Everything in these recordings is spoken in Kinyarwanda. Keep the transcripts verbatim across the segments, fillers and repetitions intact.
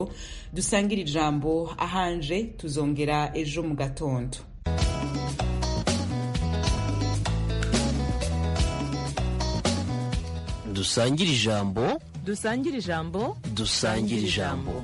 dusangire ijambo ahanje tuzongera ejo mu gatondo. dusangire ijambo dusangire ijambo dusangire ijambo.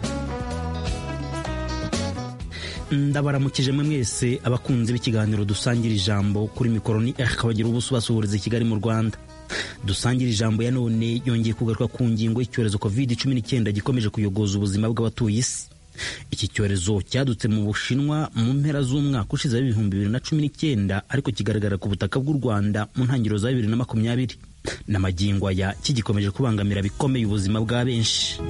ndabaramukije mwe mwese abakunzi b'ikiganiro dusangira ijambo kuri mikoro ni akabagira ubuso basuhuriza i Kigali mu Rwanda. Dusangira ijambo ya none yongeye kugaruka ku ngingo y'icyorezo covid cumi n'icyenda gikomeje kuyogoza ubuzima bw'abatuye isi. Iki cyorezo cyadutse mu Bushinwa mu mpera z'umwaka ushize w'ibihumbi bibiri na cumi n'icyenda ariko kigaragara ku butaka bw'u Rwanda mu ntangiriro za bibiri na makumyabiri. N'amagingo aya kigikomeje kubangamira bikomeye ubuzima bwa benshi.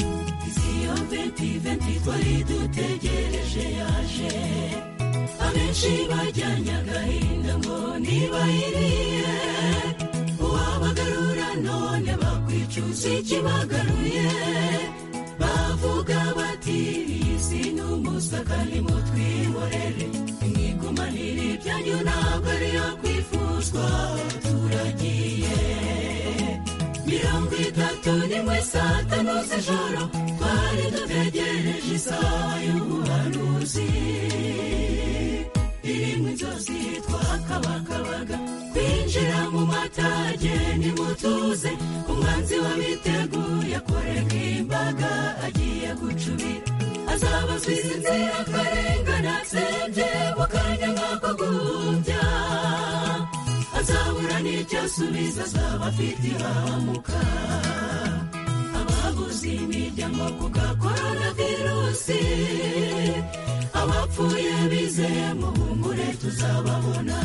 Abenshi bajyanye agahinda ngo nibayiriye uwabagarura none bakwicuza ikibagaruye bavuga bati isi n'umusaka nimutwihorere mwigumanire ibyanyu ntabwo ari yo kwifuzwa turagiye mirongo itatu n'imwe saa tanu z'ijoro twari dutegereje isaha y'ubuhanuzi irimwe inzozi twakabakabaga kwinjira mu matage nimutuze umwanzi wabiteguye akoreka imbaga agiye gucubira azabazwa izi nzira akarengana atsembye mu kanya nk'ako guhumbya azabura n'icyo asubiza azaba afite ihahamuka ababuze imiryango ku ga koronavirusi abapfuye bizeye muhumure tuzababona.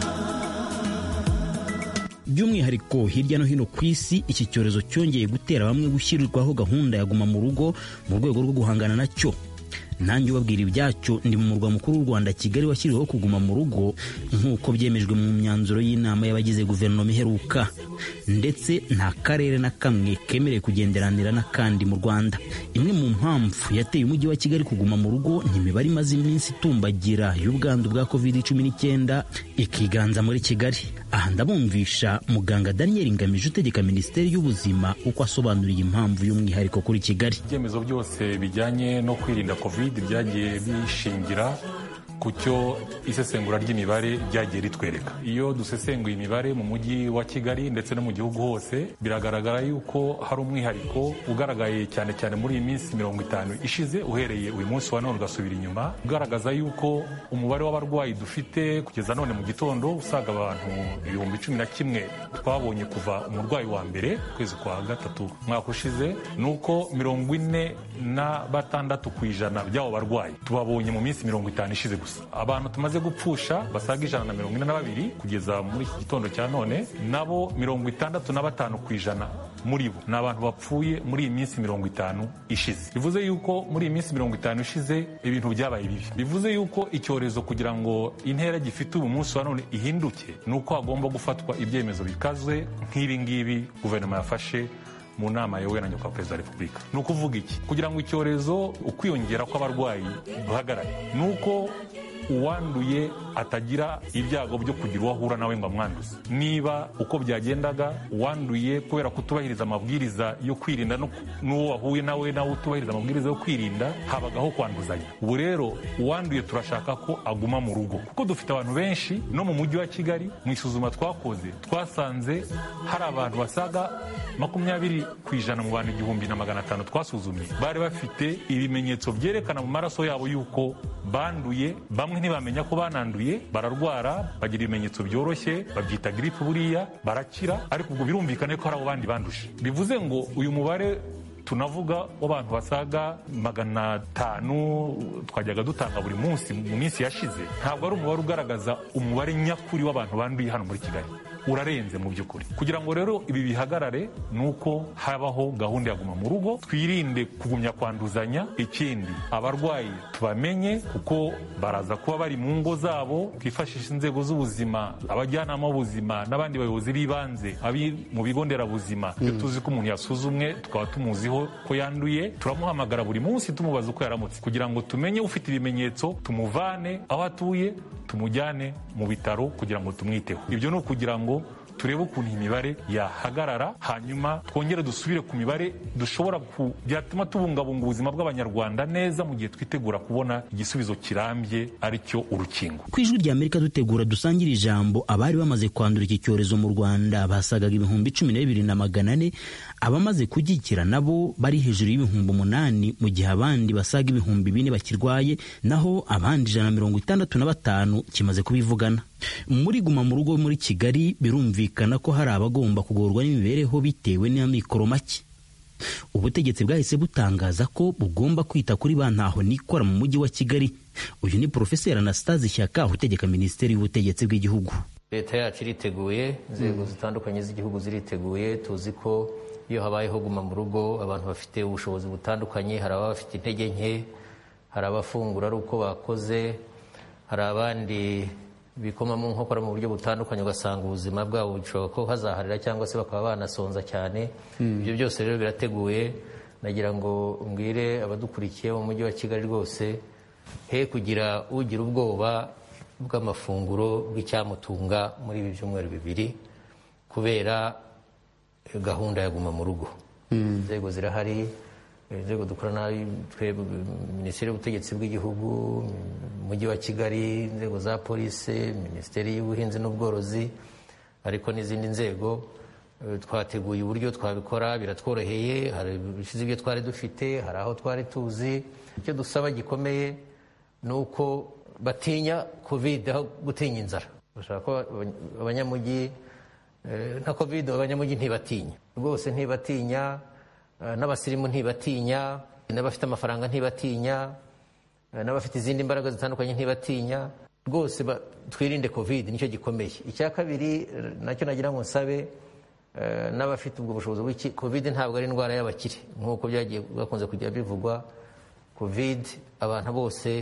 By'umwihariko hirya no hino ku isi iki cyorezo cyongeye gutera bamwe gushyirirwaho gahunda ya guma mu rugo mu rwego rwo guhangana nacyo. Nanjye ubabwira ibyacyo ndi mu murwa mukuru w'u Rwanda Kigali washyiriweho kuguma mu rugo nk'uko byemejwe mu myanzuro y'inama y'abagize guverinoma iheruka, ndetse nta karere na kamwe kemereye kugenderanira n'akandi mu Rwanda. Imwe mu mpamvu yateye umujyi wa Kigali kuguma mu rugo ni imibare imaze iminsi itumbagira y'ubwandu bwa covid cumi n'icyenda ikiganza muri Kigali. Aha ndabumvisha muganga Daniel Ngamije utegeka Minisiteri y'Ubuzima uko asobanuriye impamvu y'umwihariko kuri Kigali. Ibyemezo byose bijyanye no kwirinda covid byagiye bishingira ku cyo isesengura ry'imibare ryagiye ritwereka. Iyo dusesenguye imibare mu mujyi wa Kigali ndetse no mu gihugu hose biragaragara yuko hari umwihariko ugaragaye cyane cyane muri iyi minsi mirongo itanu ishize uhereye uyu munsi wa none ugasubira inyuma, ugaragaza yuko umubare w'abarwayi dufite kugeza none mu gitondo usaga abantu ibihumbi cumi na kimwe twabonye kuva umurwayi wa mbere kwezi kwa gatatu mwaka ushize, nuko mirongo ine na batandatu ku ijana by'abo barwayi tubabonye mu minsi mirongo itanu ishize. Abantu tumaze gupfusha basaga ijana na mirongo ine na babiri kugeza muri iki gitondo cya none, nabo mirongo itandatu na batanu ku ijana muri bo ni abantu bapfuye muri iyi minsi mirongo itanu ishize. Bivuze yuko muri iyi minsi mirongo itanu ishize ibintu byabaye bibi. Bivuze yuko icyorezo kugira ngo intera gifite ubu munsi wa none ihinduke ni uko hagomba gufatwa ibyemezo bikazwe nk'ibi ngibi guverinoma yafashe mu nama yawe na nyakubahwa perezida wa repubulika. Ni ukuvuga iki? Kugira ngo icyorezo ukwiyongera kw'abarwayi duhagarare, ni uko uwanduye atagira ibyago byo kugira uwo ahura nawe ngo amwanduze. Niba uko byagendaga uwanduye kubera kutubahiriza amabwiriza yo kwirinda n'uwo wahuye nawe nawe utubahiriza amabwiriza yo kwirinda habagaho kwanduzanya. Ubu rero uwanduye turashaka ko aguma mu rugo, kuko dufite abantu benshi no mu mujyi wa Kigali. Mu isuzuma twakoze twasanze hari abantu basaga makumyabiri ku ijana mu bantu igihumbi na magana atanu twasuzumye bari bafite ibimenyetso byerekana mu maraso yabo yuko banduye. Bamwe ntibamenya ko bananduye, bararwara, bagira ibimenyetso byoroshye, babyita gripe buriya, barakira, ariko ubwo birumvikane ko hari abo bandi banduje. Bivuze ngo uyu mubare tunavuga w'abantu basaga magana atanu twajyaga dutanga buri munsi mu minsi yashize, ntabwo ari umubare ugaragaza umubare nyakuri w'abantu banduye hano muri Kigali. Urarenze mu by'ukuri. Kugira ngo rero ibi bihagarare ni uko habaho gahunda ya guma mu rugo, twirinde kugumya kwanduzanya. Ikindi, abarwayi tubamenye kuko baraza kuba bari mu ngo zabo, twifashisha inzego z'ubuzima, abajyanama b'ubuzima n'abandi bayobozi b'ibanze, abi mu bigo nderabuzima. Iyo mm. tuzi ko umuntu yasuzumwe tukaba tumuziho ko yanduye, turamuhamagara buri munsi tumubaza uko yaramutse, kugira ngo tumenye ufite ibimenyetso tumuvane aho atuye tumujyane mu bitaro kugira ngo tumwiteho. Ibyo ni ukugira ngo turebe ukuntu imibare yahagarara, hanyuma twongere dusubire ku mibare dushobora ku byatuma tubungabunga ubuzima bw'abanyarwanda neza mu gihe twitegura kubona igisubizo kirambye aricyo urukingo. Ku ijwi rya Amerika dutegura dusangira ijambo, abari bamaze kwandura iki cyorezo mu Rwanda basagaga ibihumbi cumi na bibiri na magana ane, abamaze kugikira nabo bari hejuru y'ibihumbi umunani, mu gihe abandi basaga ibihumbi bine bakirwaye, naho abandi ijana na mirongo itandatu na batanu kimaze kubivugana. Muri Guma mu Rugo muri Kigali birumvikana ko hari abagomba kugorwa n'imibereho bitewe n'amikoro make. Ubutegetsi bwahise butangaza ko bugomba kwita kuri ba ntaho nikora mu mujyi wa Kigali. Uyu ni Profeseri Anastase Shyaka utegeka Minisiteri y'Ubutegetsi bw'Igihugu. Leta yacu iriteguye, inzego zitandukanye z'igihugu ziriteguye. Tuzi ko iyo habayeho Guma mu Rugo abantu bafite ubushobozi butandukanye, hari ababa bafite intege nke, hari abafungura ari uko bakoze, hari abandi bikoma mu nkokora mu buryo butandukanye, ugasanga ubuzima bwabo bushobora ko hazaharira cyangwa se bakaba banasonza cyane. Ibyo mm. byose rero birateguye. Nagira ngo mbwire abadukurikiye mu mujyi wa Kigali rwose he kugira ugira ubwoba bw'amafunguro bw'icyamutunga muri ibi byumweru bibiri kubera gahunda ya Guma mu Rugo. Inzego mm. zirahari, inzego dukorana twebwe Minisiteri y'Ubutegetsi bw'Igihugu, Umujyi wa Kigali, inzego za polisi, Minisiteri y'Ubuhinzi n'Ubworozi, ariko n'izindi nzego. Twateguye uburyo twabikora, biratworoheye. Hari bishize ibyo twari dufite, hari aho twari tuzi. Icyo dusaba gikomeye ni uko batinya covid aho gutinya inzara. Bashaka ko abanyamujyi nta covid, abanyamujyi ntibatinya rwose, ntibatinya. N'abasirimu ntibatinya, n'abafite amafaranga ntibatinya, n'abafite izindi mbaraga zitandukanye ntibatinya. Rwose twirinde covid, nicyo gikomeye. Icya kabiri nacyo nagira ngo nsabe n'abafite ubwo bushobozi bw'iki, covid ntabwo ari indwara y'abakire nk'uko byagiye bakunze kujya bivugwa. Covid abantu bose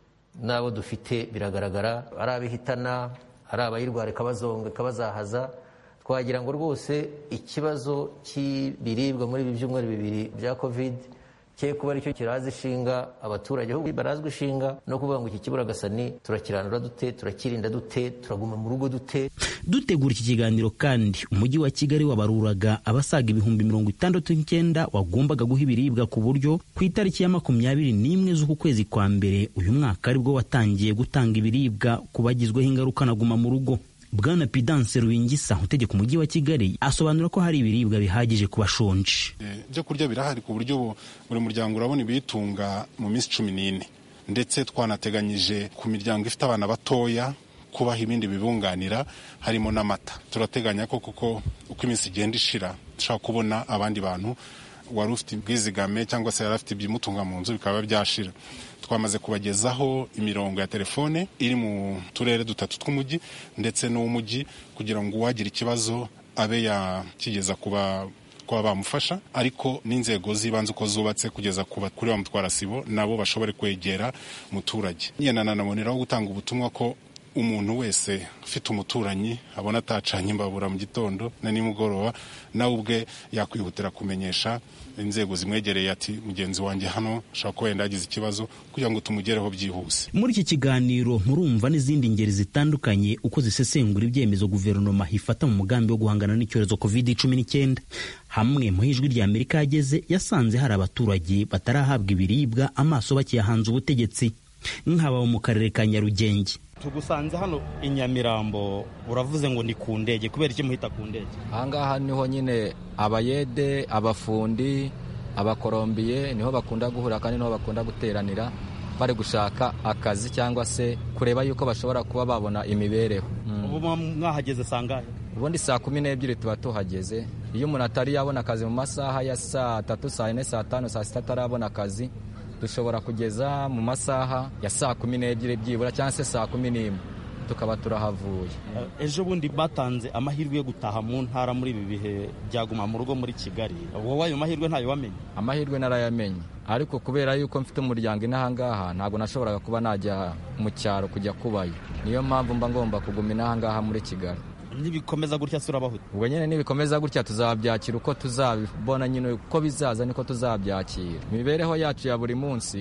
n'abo dufite biragaragara, ari abihitana, ari abayirwara ikabazonga ikabazahaza. Twagira ngo rwose ikibazo cy'ibiribwa muri ibi byumweru bibiri bya covid cye kuba aricyo kiraza ishinga abaturage, ahubwo barazwa ishinga no kuvuga ngo iki kibura gasani turakirandura dute, turakirinda dute, turaguma mu rugo dute. Dutegura iki kiganiro kandi umujyi wa Kigali wabaruraga abasaga ibihumbi mirongo itandatu n'icyenda wagombaga guha ibiribwa, ku buryo ku itariki ya makumyabiri n'imwe z'uku kwezi kwa mbere uyu mwaka aribwo watangiye gutanga ibiribwa ku bagizweho ingaruka na Guma mu Rugo. Bwana Pidance Ruwingisa utegeka umujyi wa Kigali asobanura ko hari ibiribwa bihagije ku bashonje. Byo kurya birahari ku buryo buri muryango urabona ibitunga mu minsi cumi n'ine, ndetse twanateganyije ku miryango ifite abana batoya kubaha ibindi bibunganira harimo n'amata. Turateganya ko kuko uko iminsi igenda ishira dushaka kubona abandi bantu wari ufite ubwizigame cyangwa se yari afite ibimutunga mu nzu bikaba byashira. Twamaze kubagezaho imirongo ya telefone iri mu turere dutatu tw'umujyi ndetse n'uw'umujyi kugira ngo uwagira ikibazo abe yakigeza kuba kuba bamufasha, ariko n'inzego z'ibanze uko zubatse kugeza kuri ba mutwarasibo nabo bashobore kwegera umuturage. Nyina nanaboneraho gutanga ubutumwa ko umuntu wese ufite umuturanyi abona atacanye imbabura mu gitondo na nimugoroba, nawe ubwe yakwihutira kumenyesha inzego zimwegereye ati mugenzi wanjye hano ashaka ko wenda yagize ikibazo kugira ngo tumugereho byihuse. Muri iki kiganiro murumva n'izindi ngeri zitandukanye uko zisesengura ibyemezo guverinoma ifata mu mugambi wo guhangana n'icyorezo covid cumi n'icyenda. Hamwe mu ijwi rya Amerika yageze yasanze hari abaturage batarahabwa ibiribwa amaso bakiyahanze ubutegetsi, nk'aba mu karere ka Nyarugenge. Tugusanze hano i Nyamirambo, uravuze ngo ni ku ndege, kubera iki muhita ku ndege? Ahangaha niho nyine abayede, abafundi, abakorombiye niho bakunda guhura kandi niho bakunda guteranira bari gushaka akazi cyangwa se kureba yuko bashobora kuba babona imibereho. Ubu mwahageze sangahe? Ubundi saa kumi n'ebyiri tuba tuhageze. Iyo umuntu atari yabona akazi mu masaha ya saa tatu, saa ine, saa tanu, saa sita atarabona akazi, dushobora kugeza mu masaha ya saa kumi n'ebyiri byibura cyangwa se saa kumi n'imwe tukaba turahavuye. Ejo bundi batanze amahirwe yo gutaha mu ntara muri ibi bihe byaguma mu rugo muri Kigali. Wowe ayo mahirwe ntayo wamenye? Amahirwe narayamenye, ariko kubera yuko mfite umuryango inahangaha ntabwo nashoboraga kuba najya mu cyaro kujya kubayo. Niyo mpamvu mba ngomba kuguma inahangaha muri Kigali. Nibikomeza gutya surabahuta? Ubwo nyine nibikomeza gutya tuzabyakira uko tuzabibona, nyine uko bizaza niko tuzabyakira. Imibereho yacu ya buri munsi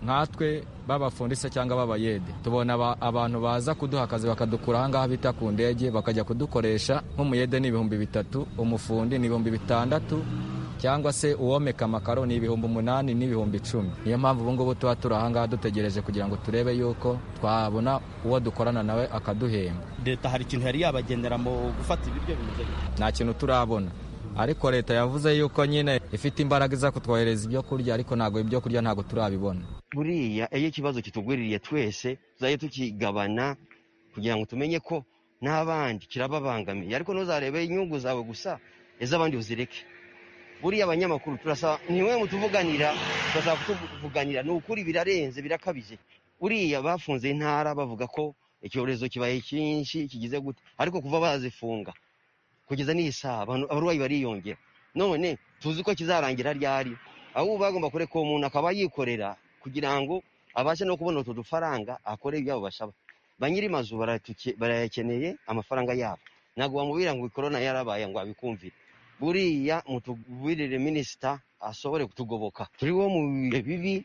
nkatwe b'abafundi se cyangwa b'abayede tubona abantu baza kuduha akazi bakadukura ahangaha bita ku ndege bakajya kudukoresha nk'umuyede ni ibihumbi bitatu, umufundi ni ibihumbi bitandatu, cyangwa se uwomeka amakaro ni ibihumbi umunani n'ibihumbi icumi. Niyo mpamvu ubu ngubu tuba turi ahangaha dutegereje kugira ngo turebe yuko twabona uwo dukorana nawe akaduhemba. Leta hari ikintu yari yabagendera mu gufata ibiryo bimeze gute? Nta kintu turabona, ariko leta yavuze yuko nyine ifite imbaraga zo kutwohereza ibyo kurya, ariko ntabwo ibyo kurya ntabwo turabibona. Buriya iyo ikibazo kitugwiririye twese tuzaye tukigabana kugira ngo tumenye ko n'abandi kirababangamiye, ariko ntuzarebe inyungu zawe gusa ez'abandi uzireke. Buriya abanyamakuru turasaba niwe mutuvuganira, turasaba kutuvuganira, ni ukuri birarenze birakabije. Buriya bafunze intara bavuga ko icyorezo kibaye cyinshi kigize gute, ariko kuva bazifunga kugeza n'isaha abarwayi bariyongera. None tuzi ko kizarangira ryari, aho bagomba kureka umuntu akaba yikorera kugira ngo abashe no kubona utu dufaranga akore ibyabo bashaba. Banyiri mazu barayakeneye amafaranga yabo, ntabwo bamubwira ngo corona yarabaye ngo abikumvire. Buriya mutubwirire minisita asobore kutugoboka, turi wo mu bihe bibi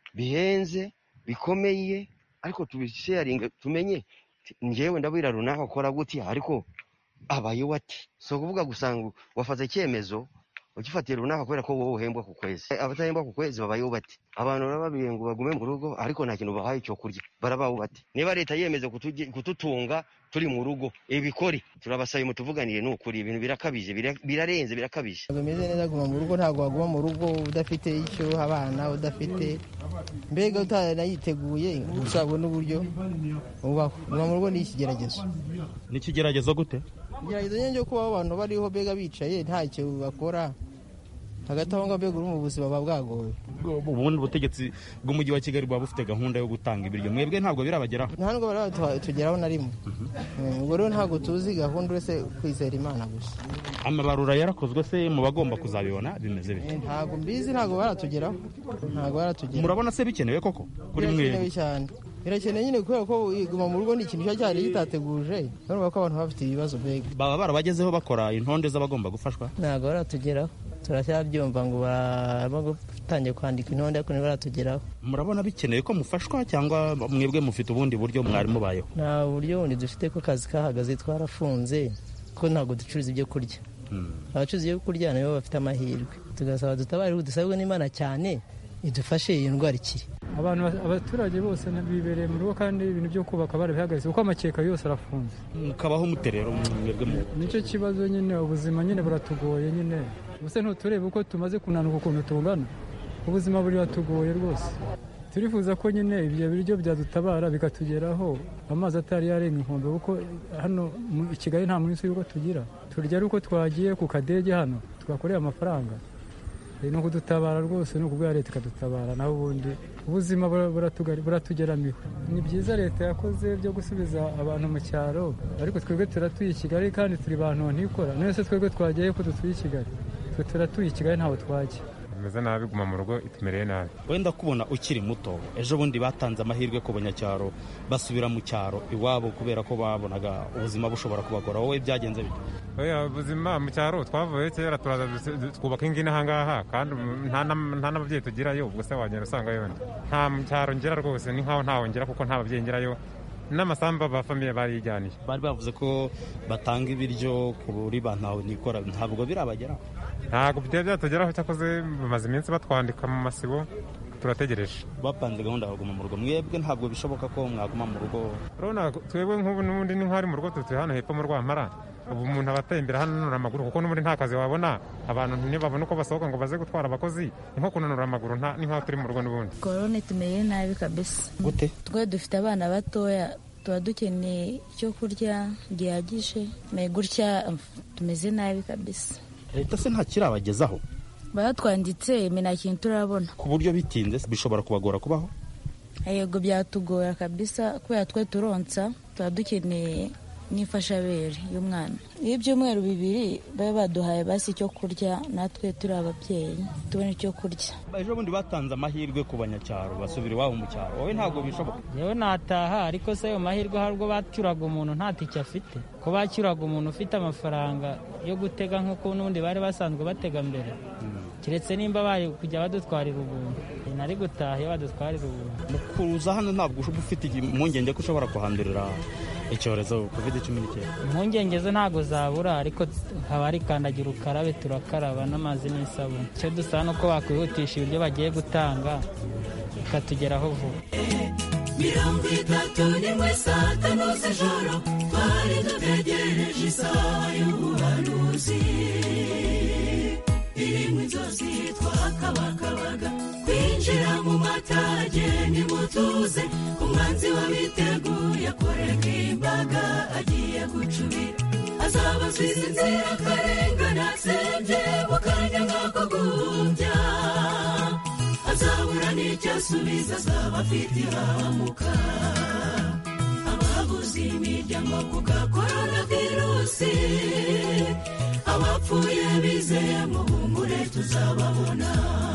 bihenze bikomeye, ariko tubisharinga tumenye njyewe ndabwira runaka akora gutya ariko abayo ati so kuvuga gusanga wafaze icyemezo ugifatira runaka kubera ko wowe uhembwa ku kwezi. Abatahembwa ku kwezi babayo bati abantu barababiye ngo bagume mu rugo ariko nta kintu bahaye cyo kurya, barabaho bati niba leta yemeze kututunga turi mu rugo ibikore. Turabasaye mutuvuganire n'ukuri, ibintu birakabije birarenze birakabije. Bimeze neza guma mu rugo, ntabwo waguma mu rugo udafite icyo abana udafite mbega utanayiteguye usabwe n'uburyo ubaho. Guma mu rugo ni ikigeragezo. Ni ikigeragezo gute? Igeragezo nyine kuba abantu bariho bega bicaye ntacyo bakora hagati aho ngaho mbega uri mu buzima bwa bwagoye. Ubundi ubutegetsi bw'umujyi wa Kigali buba bufite gahunda yo gutanga ibiryo, mwebwe ntabwo birabageraho? Ntabwo baratugeraho na rimwe. Ubwo rero ntabwo tuzi gahunda uretse kwizera Imana gusa. Amabarura yarakozwe se mu bagomba kuzabibona bimeze bite? Ntabwo mbizi, ntabwo baratugeraho, ntabwo baratugeraho. Murabona se bikenewe koko kuri mwe? Birakenewe cyane, birakenewe nyine kubera ko iguma mu rugo ni ikintu cyari gitateguje, urumva ko abantu bafite ibibazo mbega. Baba barabagezeho bakora intonde z'abagomba gufashwa? Ntabwo baratugeraho, turacyabyumva ngo barimo gutangira kwandika intonde ariko ntibaratugeraho. Murabona bikenewe ko mufashwa cyangwa mwebwe mufite ubundi buryo mwari mubayeho? Nta buryo bundi dufite, ko akazi kahagaze twarafunze, ko ntabwo ducuruza ibyo kurya. Abacuruzi ibyo kurya nabo bafite amahirwe, tugasaba dutabarirwe dusabwe n'Imana cyane idufashe iyi ndwara ikiri. Abantu abaturage bose bibereye mu rugo kandi ibintu byo kubaka barabihagaritse kuko amakeka yose arafunze. Mukabaho muterero mwebwe mu nicyo kibazo nyine, ubuzima nyine buratugoye nyine. Ubuse ntuturebe uko tumaze kunanuka ukuntu tungana, ubuzima buri batugoye rwose. Turifuza ko nyine ibyo biryo byadutabara bikatugeraho, amazi atari yarenga inkombe, kuko hano i Kigali nta munsi y'uko tugira. Turya ari uko twagiye ku kadege hano twakoreye amafaranga. No kudutabara rwose no kubwa leta ikadutabara, naho ubundi ubuzima buratugeramiwe. Ni byiza leta yakoze byo gusubiza abantu mu cyaro, ariko twebwe turatuye i Kigali kandi turi bantu ntikora. None se twebwe twagiye ko dutuye i Kigali? Twe turatuye i Kigali ntaho twajya. Meze nabi, guma mu rugo itumereye nabi. Wenda kubona ukiri muto, ejo bundi batanze amahirwe ku banyacyaro basubira mu cyaro iwabo kubera ko babonaga ubuzima bushobora kubagora. Wowe byagenze bite? Oya, ubuzima mu cyaro twavuye kera turaza twubaka ingine ahangaha kandi nta n'ababyeyi tugirayo, ubwo se wagenda usanga yonda nta mu cyaro ngera rwose, ni nkaho ntaho ngera kuko nta babyeyi ngerayo, n'amasamba ba famiye barijyaniye. Bari bavuze ko batanga ibiryo kuri ba ntawe nikora, ntabwo birabageraho? Ntabwo byari byatugeraho, cyakoze bamaze iminsi batwandika mu masibo, turategereje. Bapanze gahunda yo kuguma mu rugo, mwebwe ntabwo bishoboka ko mwaguma mu rugo? Urabona twebwe nk'ubu n'ubundi ni nk'ari mu rugo, tutuye hano hepfo mu Rwampara. Ubu umuntu abateye imbere hano nanura amaguru kuko n'ubundi nta kazi wabona, abantu ntibabona uko basohoka ngo baze gutwara abakozi, ni nko kunanura amaguru, ni nk'aho turi mu rugo n'ubundi. Korone tumereye nabi kabisa. Gute? Twe dufite abana batoya, tuba dukeneye icyo kurya gihagije, me gutya tumeze nabi kabisa. Leta se nta kirabagezaho? Baratwanditse me nta kintu turabona. Ku buryo bitinze bishobora kubagora kubaho? Yego byatugora kabisa, kubera twe turonsa tuba dukeneye n'imfashabere y'umwana. Iyo ibyumweru bibiri baba baduhaye basi icyo kurya, natwe turi ababyeyi tubona icyo kurya. Ejo bundi batanze amahirwe ku banyacyaro basubira iwabo mu cyaro, wowe ntabwo bishoboka? Yewe nataha, ariko se ayo mahirwe harwo bacyuraga umuntu nta tike afite, ko bacyuraga umuntu ufite amafaranga yo gutega nk'uko n'ubundi bari basanzwe batega mbere, keretse nimba bari kujya badutwarira ubuntu. nari gutaha iyo badutwarira ubuntu. Mu kuza hano ntabwo uba ufite impungenge ko ushobora kuhandurira icyorezo covid cumi n'icyenda? Impungenge zo ntabwo zabura, ariko haba hari kandagira ukarabe, turakaraba n'amazi n'isabune. Icyo dusaba ni uko bakwihutisha ibiryo bagiye gutanga bikatugeraho vuba. mirongo itatu n'imwe saa tanu z'ijoro twari dutegereje isaha y'ubuhanuzi irimo inzozi twakabakabaga kwinjira mu matage nimutuze umwanzi wabiteguye akoreka imbaga agiye gucubira azaba asize inzira akarengana asebye mu kanya nk'ako guhumbya azabura n'icyo asubiza azaba afite ihahamuka ababuze imiryango ku gakorona virusi abapfuye bizeye muhumure tuzababona.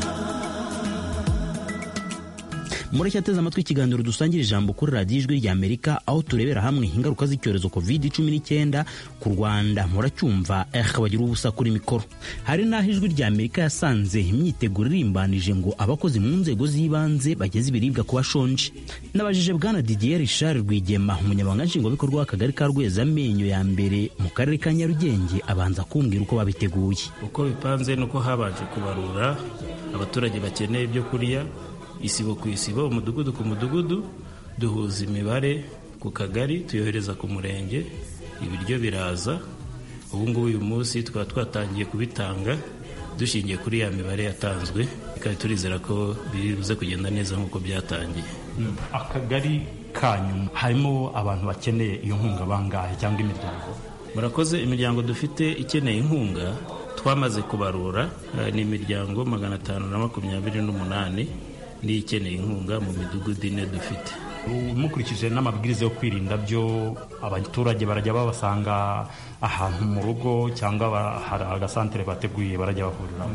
mureke ateze amatwi ikiganiro dusangira ijambo kuri radiyo ijwi rya Amerika, aho turebera hamwe ingaruka z'icyorezo covid cumi n'icyenda ku Rwanda. muracyumva akabagira ubusa kuri mikoro. Hari n'aho ijwi rya Amerika yasanze imyiteguro irimbanije ngo abakozi mu nzego z'ibanze bageze ibiribwa ku bashonje. Nabajije bwana Didier Richard Rwigema, umunyamabanga nshingwabikorwa w'akagari ka Rwezamenyo ya mbere mu karere ka Nyarugenge, abanza kumbwira uko babiteguye. Uko bipanze nuko habanje kubarura abaturage bakeneye ibyo kurya, isibo ku isibo, umudugudu ku mudugudu, duhuza imibare ku kagari tuyohereza ku murenge, ibiryo biraza. Ubu ngubu uyu munsi tukaba twatangiye kubitanga dushingiye kuri ya mibare yatanzwe, kandi turizera ko biribuze kugenda neza nk'uko byatangiye. Akagari kanyu harimo abantu bakeneye iyo nkunga bangahe cyangwa imiryango? Murakoze. Imiryango dufite ikeneye inkunga twamaze kubarura ni imiryango magana atanu na makumyabiri n'umunani niyo ikeneye inkunga mu midugudu ine dufite. Mukurikije n'amabwiriza yo kwirinda byo, abaturage barajya babasanga ahantu mu rugo cyangwa hari agasantere bateguye barajya bahurira?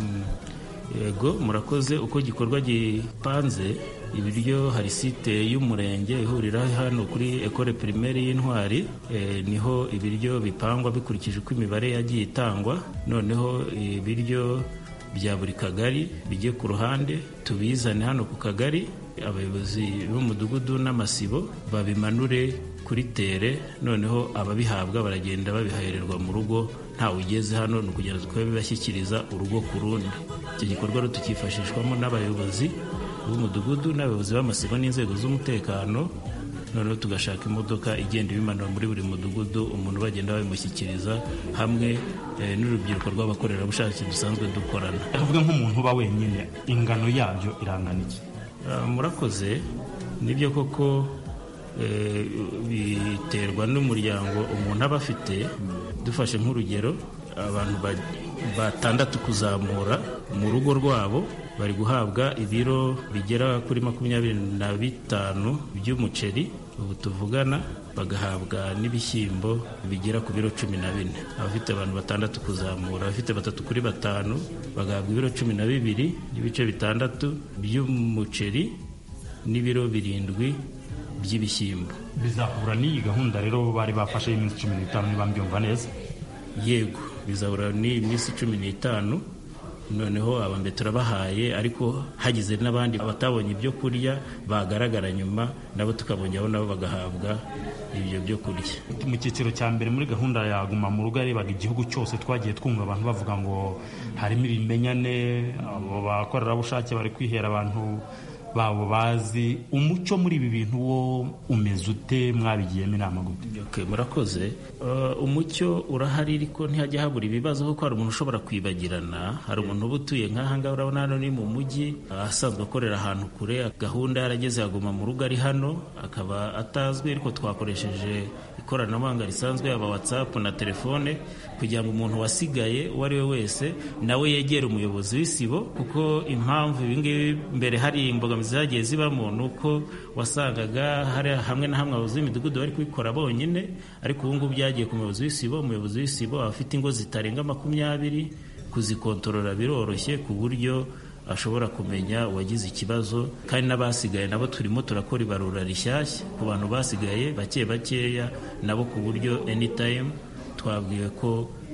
Yego, murakoze. Uko gikorwa gipanze, ibiryo hari site y'umurenge ihurira hano kuri ekole primaire y'Intwari, e, niho ibiryo bipangwa bikurikije uko imibare yagiye itangwa. Noneho ibiryo bya buri kagari bijye ku ruhande tubizane hano ku kagari, abayobozi b'umudugudu n'amasibo babimanure kuri tere, noneho ababihabwa baragenda babihererwa mu rugo, ntawe ugeze hano ni ukugira ngo bibashyikiriza urugo ku rundi. Iki gikorwa tukifashishwamo n'abayobozi b'umudugudu n'abayobozi b'amasibo n'inzego z'umutekano, noneho tugashaka imodoka igenda ibimanura muri buri mudugudu, umuntu bagenda babimushyikiriza hamwe e, n'urubyiruko rw'abakorerabushake dusanzwe dukorana. Avuga nk'umuntu uba wenyine, ingano yabyo irangana iki? Uh, murakoze. Nibyo koko e, biterwa n'umuryango umuntu aba afite. Dufashe nk'urugero, abantu batandatu kuzamura mu rugo rwabo bari guhabwa ibiro bigera kuri makumyabiri na bitanu by'umuceri. Ubu tuvugana bagahabwa n'ibishyimbo bigera ku biro cumi na bine. Abafite abantu batandatu kuzamura, abafite batatu kuri batanu bagahabwa ibiro cumi na bibiri n'ibice bitandatu by'umuceri n'ibiro birindwi by'ibishyimbo. Bizahura n'iyi gahunda rero bari bafashe y'iminsi cumi n'itanu niba mbyumva neza? Yego, bizahura n'iyi minsi cumi n'itanu. Noneho abambe turabahaye, ariko hagize n'abandi batabonye ibyo kurya bagaragara nyuma, nabo tukabongeraho nabo bagahabwa ibyo byo kurya. Mu cyiciro cya mbere muri gahunda ya Guma mu Rugo yarebaga igihugu cyose, twagiye twumva abantu bavuga ngo harimo ibimenyane, abo bakorerabushake bari kwihera abantu babo bazi. Umuco muri ibi bintu wo umeze ute? Mwabigiyemo inama gute? Okay, murakoze. Uh, umucyo urahari, ariko ntihajya habura ibibazo, kuko hari umuntu ushobora kwibagirana. Hari umuntu uba utuye nk'aha ngaha, urabona hano ni mu mujyi, asanzwe akorera ahantu kure, gahunda yarageze Aguma mu Rugo ari hano, akaba atazwi, ariko twakoresheje ikoranabuhanga risanzwe, yaba WhatsApp na telefone, kugira ngo umuntu wasigaye uwo ari we wese nawe yegere umuyobozi w'isibo. Kuko impamvu ibingibi mbere hari imbogamizi zagiye zibamo, nuko wasangaga hari hamwe na hamwe abayobozi b'imidugudu bari kubikora bonyine, ariko ubu ngubu byagiye ku muyobozi w'isibo. Umuyobozi w'isibo aba afite ingo zitarenga makumyabiri, kuzikontorora biroroshye ku buryo ashobora kumenya uwagize ikibazo, kandi n'abasigaye nabo turimo turakora ibarura rishyashya ku bantu basigaye bake bakeya nabo, ku buryo anytime twabwiwe ko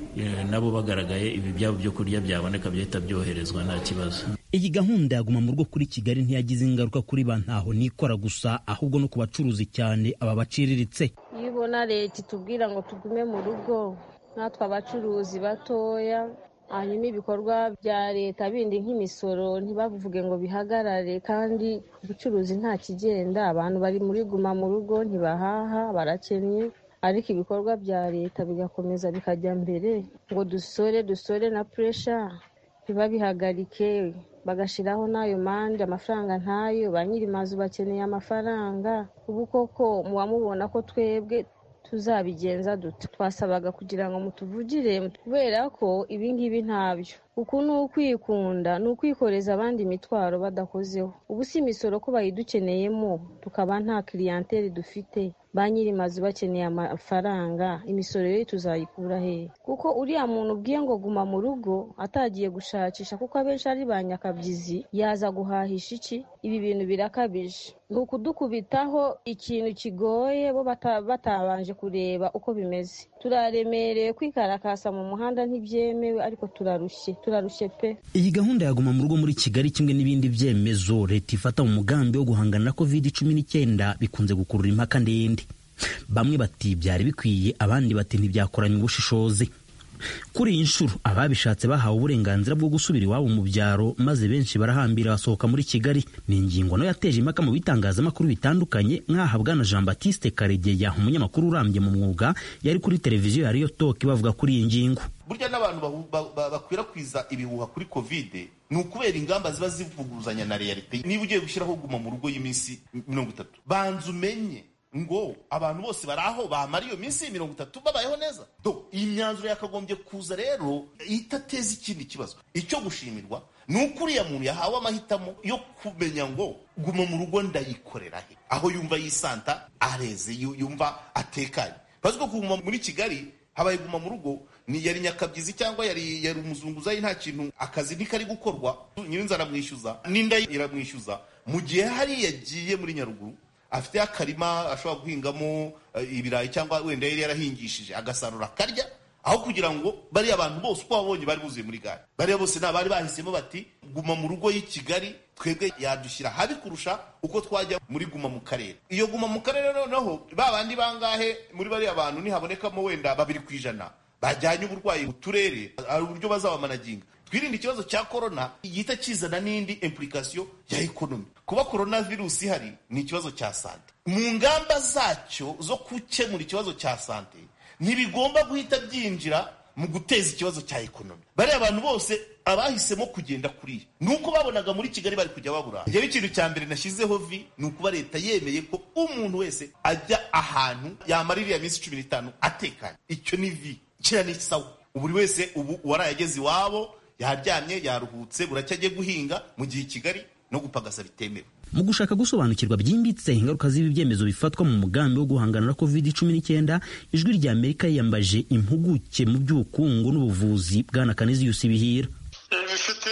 nabo bagaragaye ibi byabo byo kurya byaboneka byahita byoherezwa nta kibazo. Iyi gahunda yaguma mu rugo kuri Kigali ntiyagize ingaruka kuri ba ntaho nikora gusa ahubwo no ku bacuruzi cyane aba baciriritse. Iyo ubona leta itubwira ngo tugume mu rugo natwe abacuruzi batoya, hanyuma ibikorwa bya leta bindi nk'imisoro ntibavuge ngo bihagarare, kandi ubucuruzi nta kigenda, abantu bari muri guma mu rugo ntibahaha barakennye, ariko ibikorwa bya leta bigakomeza bikajya mbere ngo dusore dusore na pressure ntibabihagarike, bagashiraho n'ayo mande amafaranga ntayo, ba nyiri mazu bakeneye amafaranga. Ubu koko muba mubona ko twebwe tuzabigenza dute? Twasabaga kugira ngo mutuvugire, kubera ko ibingibi ntabyo. Uku ni ukwikunda, ni ukwikoreza abandi imitwaro badakozeho. Ubu si imisoro ko bayidukeneyemo tukaba nta clientele dufite, ba nyiri mazu bakeneye amafaranga, imisoro yo tuzayikura he? Kuko uriya muntu ubwiye ngo guma mu rugo atagiye gushakisha, kuko abenshi ari ba nyakabyizi, yaza guhahisha iki? Ibi bintu birakabije. Ni ukudukubitaho ikintu kigoye bo batabanje kureba uko bimeze. Turaremereye, kwikarakasa mu muhanda ntibyemewe, ariko turarushye turarushye pe. Iyi gahunda yaguma mu rugo muri Kigali kimwe n'ibindi byemezo leta ifata mu mugambi wo guhangana na covid cumi n'icyenda bikunze gukurura impaka ndende. Bamwe bati byari bikwiye, abandi bati ntibyakoranye ubushishozi. Kuri iyi nshuro ababishatse bahawe uburenganzira bwo gusubira iwabo mu byaro, maze benshi barahambira basohoka muri Kigali. Ni ingingo no yateje impaka mu bitangazamakuru bitandukanye, nk'aha bwana Jean Baptiste Karegeya, umunyamakuru urambye mu mwuga, yari kuri televiziyo ya Rio Talk bavuga kuri iyi ngingo. Burya n'abantu bakwirakwiza ibihuha kuri covid ni ukubera ingamba ziba zivuguruzanya na realite. Niba ugiye gushyiraho guma mu rugo y'iminsi mirongo itatu, banza umenye ngo abantu bose baraho bamara iyo minsi mirongo itatu babayeho neza. Do iyi myanzuro yakagombye kuza rero itateza ikindi kibazo. Icyo gushimirwa ni uko uriya muntu yahawe amahitamo yo kumenya ngo guma mu rugo ndayikorera he, aho yumva yisanta areze, yumva atekanye. Baziko kuguma muri Kigali habaye guma mu rugo ni yari nyakabyizi cyangwa yari yari umuzunguzayi, nta kintu, akazi ntikari gukorwa, nyirinzara mwishyuza n'inda iramwishyuza, mu gihe hari yagiye muri Nyaruguru afite akarima ashobora guhingamo uh, ibirayi cyangwa wenda yari yarahingishije agasarura akarya, aho kugira ngo bari abantu bose uko babonye bari buzuye muri gare. Bari bose nabari bahisemo bati guma mu rugo y'i Kigali twebwe yadushyira habi kurusha uko twajya muri guma mu karere. Iyo guma mu karere noneho babandi bangahe muri bari abantu nihabonekamo wenda babiri kwijana bajyanye uburwayi mu turere, ari uburyo bazabamanaginga. Twirinde ikibazo cya corona yita kizana n'indi implication ya economy. Kuba corona virus ihari ni ikibazo cya sante. Mu ngamba zacyo zo gukemura ikibazo cya sante ntibigomba guhita byinjira mu guteza ikibazo cya economy. Bari abantu bose abahisemo kugenda kuri nuko babonaga muri Kigali bari kujya babura. Njye ikintu cya mbere nashyizeho vi nuko leta yemeye ko umuntu wese ajya ahantu yamarira ya minsi cumi n'itanu atekanye. Icyo ni vi kira ni sawa. Buri wese ubu warayageze iwabo, yaryamye yaruhutse, buracyajye guhinga mu gihe Kigali no gupagasa bitemewe. Mu gushaka gusobanukirwa byimbitse ingaruka z'ibi byemezo bifatwa mu mugambi wo guhangana na covid cumi n'icyenda, ijwi rya Amerika yiyambaje impuguke mu by'ubukungu n'ubuvuzi bwana Canisius Bihira. Bifite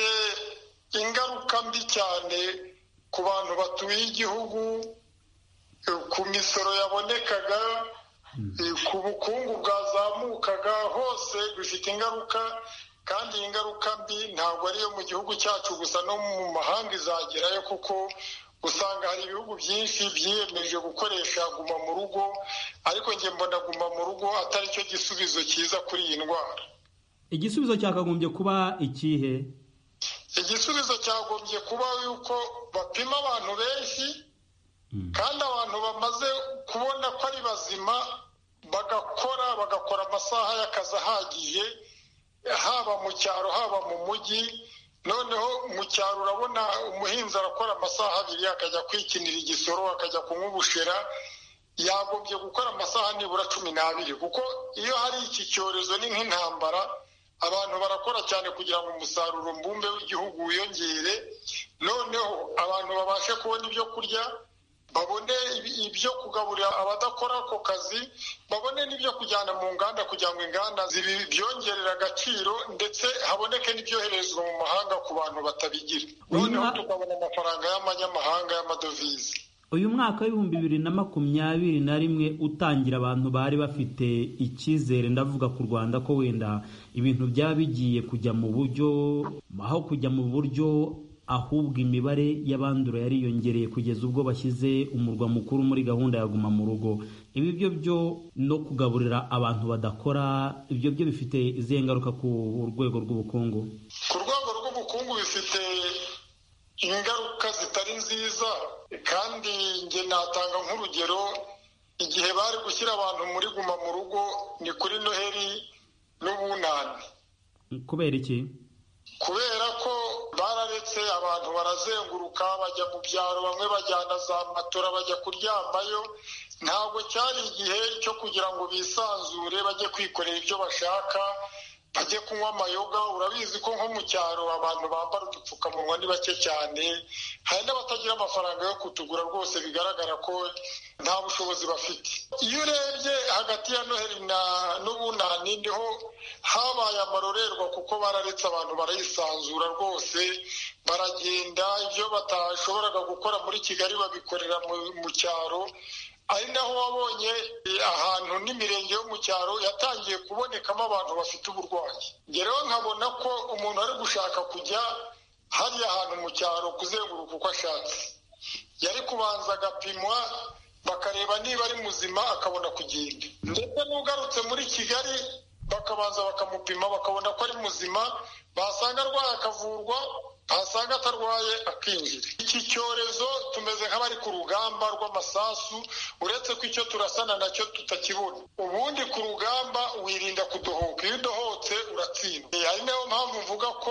ingaruka mbi cyane ku bantu batuye igihugu, ku misoro yabonekaga, ku bukungu bwazamukaga, hose bifite ingaruka. Kandi ingaruka mbi ntabwo ariyo mu gihugu cyacu gusa, no mu mahanga izagerayo, kuko usanga hari ibihugu byinshi byiyemeje gukoresha guma mu rugo, ariko njye mbona guma mu rugo atari cyo gisubizo cyiza kuri iyi ndwara. Igisubizo cyakagombye kuba ikihe? Igisubizo cyagombye kuba yuko bapima abantu benshi, kandi abantu bamaze kubona ko ari bazima bagakora bagakora amasaha y'akazi ahagije, haba mu cyaro haba mu mujyi. Noneho mu cyaro urabona umuhinzi arakora amasaha abiri akajya kwikinira igisoro, akajya kunywa ubushera, yagombye gukora amasaha nibura cumi n'abiri, kuko iyo hari iki cyorezo ni nk'intambara, abantu barakora cyane kugira ngo umusaruro mbumbe w'igihugu wiyongere, noneho abantu babashe kubona ibyo kurya, babone ibyo kugaburira abadakora ako kazi, babone n'ibyo kujyana mu nganda kugira ngo inganda zibyongerera agaciro, ndetse haboneke n'ibyoherezwa mu mahanga ku bantu batabigira. Noneho tukabona amafaranga y'amanyamahanga y'amadovize. uyu mwaka w'ibihumbi bibiri na makumyabiri na rimwe utangira, abantu bari bafite icyizere, ndavuga ku Rwanda, ko wenda ibintu byaba bigiye kujya mu buryo, aho kujya mu buryo ahubwo imibare y'abandura yariyongereye kugeza ubwo bashyize umurwa mukuru muri gahunda ya guma mu rugo. Ibi byo byo no kugaburira abantu badakora, ibyo byo bifite izihe ngaruka ku rwego rw'ubukungu? Ku rwego rw'ubukungu bifite ingaruka zitari nziza, kandi njye natanga nk'urugero, igihe bari gushyira abantu muri guma mu rugo ni kuri Noheli n'Ubunani. Kubera iki? Kubera ko bararetse abantu barazenguruka bajya mu byaro, bamwe bajyana za matora bajya kuryamayo. Ntabwo cyari igihe cyo kugira ngo bisanzure bajye kwikorera ibyo bashaka, bajye kunywa amayoga. Urabizi ko nko mu cyaro abantu bambara udupfukamunwa ni bake cyane, hari n'abatagira amafaranga yo kutugura rwose, bigaragara ko nta bushobozi bafite. Iyo urebye hagati ya Noheli n'Ubunani niho habaye amarorerwa, kuko bararetse abantu barayisanzura rwose, baragenda, ibyo batashoboraga gukora muri Kigali babikorera mu cyaro. Ari naho wabonye ahantu n'imirenge yo mu cyaro yatangiye kubonekamo abantu bafite uburwayi. Rero nkabona ko umuntu ari gushaka kujya hariya ahantu mu cyaro kuzenguruka uko ashatse, yari kubanza agapimwa bakareba niba ari muzima akabona kugenda, ndetse n'ugarutse muri Kigali bakabanza bakamupima bakabona ko ari muzima, basanga arwaye akavurwa, basanga atarwaye akinjira. Iki cyorezo tumeze nk'abari ku rugamba rw'amasasu, uretse ko icyo turasana nacyo tutakibona. Ubundi ku rugamba wirinda kudohoka, iyo udohotse uratsindwa. Ari nayo mpamvu mvuga ko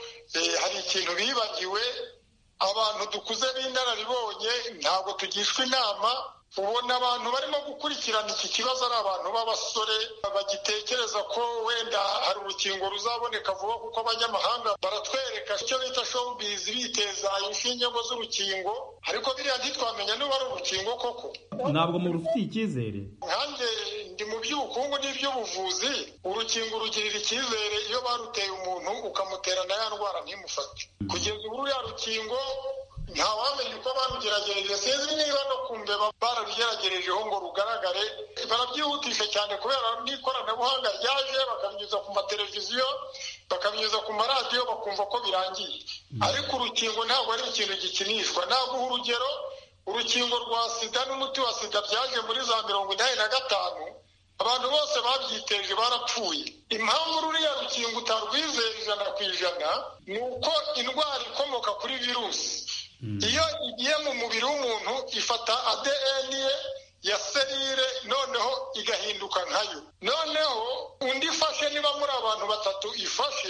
hari ikintu bibagiwe, abantu dukuze b'inararibonye ntabwo tugishwa inama. Ubona abantu barimo gukurikirana iki kibazo ari abantu b'abasore bagitekereza ko wenda hari urukingo ruzaboneka vuba, kuko abanyamahanga baratwereka icyo bita showbiz, biteza inshinge z'urukingo, ariko biriya ntitwamenya niba ari urukingo koko. Ntabwo murufitiye icyizere? Nkanjye ndi mu by'ubukungu n'iby'ubuvuzi, urukingo rugirira icyizere iyo baruteye umuntu ukamutera na ya ndwara ntimufate. Kugeza ubu ruriya rukingo ntawamenya uko barugeragereje, sinzi niba no kumbeba barabigeragerejeho ngo rugaragare. Barabyihutisha cyane kubera n'ikoranabuhanga ryaje, bakabinyuza ku mateleviziyo, bakabinyuza ku maradiyo, bakumva ko birangiye. Ariko urukingo ntabwo ari ikintu gikinishwa. Naguha urugero, urukingo rwa sida n'umuti wa sida byaje muri za mirongo inani na gatanu, abantu bose babyiteje barapfuye. Impamvu ruriya rukingo utarwizera ijana ku ijana ni uko indwara ikomoka kuri virusi iyo igiye mu mubiri w'umuntu ifata A D N ye ya serire, noneho igahinduka nkayo. Noneho undi ifashe, niba muri abantu batatu ifashe,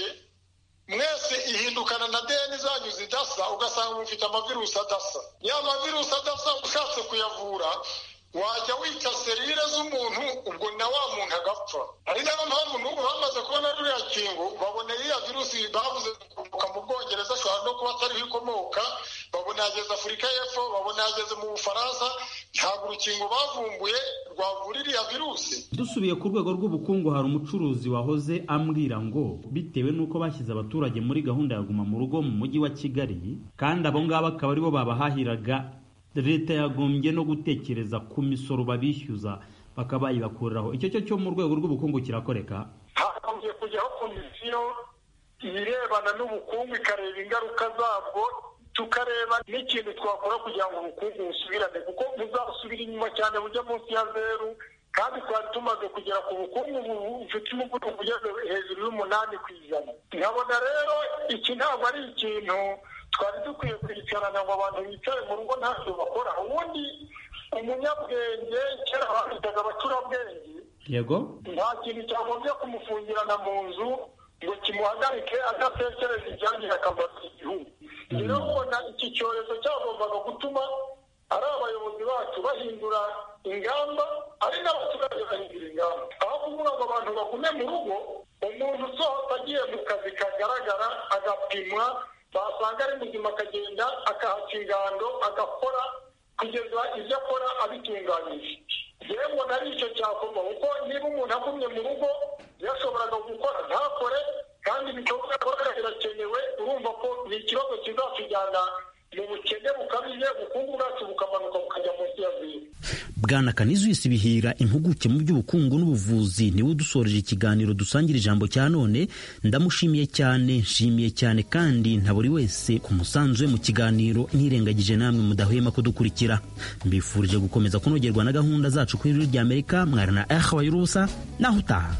mwese ihindukana na D N zanyu zidasa, ugasanga mufite amavirusi adasa. Ya mavirusi adasa ushatse kuyavura wajya wica serire z'umuntu, ubwo na wa muntu agapfa. Ari nayo mpamvu n'ubu bamaze kubona ruriya kingo, babona iriya virusi bavuze ikomoka mu Bwongereza, ashobora no kuba atariho ikomoka, babona yageze Afurika y'Epfo, babona yageze mu Bufaransa. Ntabwo urukingo bavumbuye rwavura iriya virusi. Dusubiye ku rwego rw'ubukungu, hari umucuruzi wahoze ambwira ngo bitewe n'uko bashyize abaturage muri gahunda ya guma mu rugo mu mujyi wa Kigali, kandi abo ngabo akaba aribo babahahiraga, leta yagombye no gutekereza ku misoro babishyuza bakabayibakuriraho. Icyo cyo cyo mu rwego rw'ubukungu kirakoreka? Hagombye kujyaho komisiyo irebana n'ubukungu ikareba ingaruka zabwo, tukareba n'ikintu twakora kugira ngo ubukungu busubirane, kuko buzasubira inyuma cyane bujya munsi ya zeru, kandi twari tumaze kugera ku bukungu bufite umuvuduko ugeze hejuru y'umunani ku ijana. Nkabona rero iki ntabwo ari ikintu twari dukwiye kwicarana ngo abantu bicaye mu rugo ntacyo bakora. Ubundi umunyabwenge kera bafitaga abacurabwenge, yego, nta kintu cyagombye kumufungirana mu nzu ngo kimuhagarike adatekereza ibyangirira akamaro igihugu. Rero ubona iki cyorezo cyagombaga gutuma ari abayobozi bacu bahindura ingamba, ari n'abaturage bahindura ingamba. Aho kuvuga ngo abantu bagume mu rugo, umuntu usohotse agiye mu kazi kagaragara agapimwa, basanga ari muzima akagenda akahaca ingando agakora kugeza ibyo akora abitunganyije. Yewe mbona ari icyo cyakorwa, kuko niba umuntu agumye mu rugo yashoboraga gukora ntakore, kandi ibikorwa akora birakenewe. Urumva ko ni ikibazo kizatujyana mu bukene bukabije, ubukungu bwacu bukamanuka bukajya Bwana Canisius Bihira, impuguke mu by'ubukungu n'ubuvuzi, niwe udusoreje ikiganiro dusangira ijambo cya none. Ndamushimiye cyane, nshimiye cyane kandi nta buri wese ku musanzu we mu kiganiro, ntirengagije namwe mudahwema kudukurikira. Mbifurije gukomeza kunogerwa na gahunda zacu kuri Ijwi ry'Amerika. Mwari na Eha Wayurusa, naho utaha.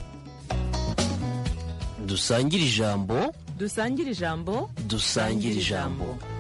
Dusangire ijambo, dusangire ijambo, dusangire ijambo.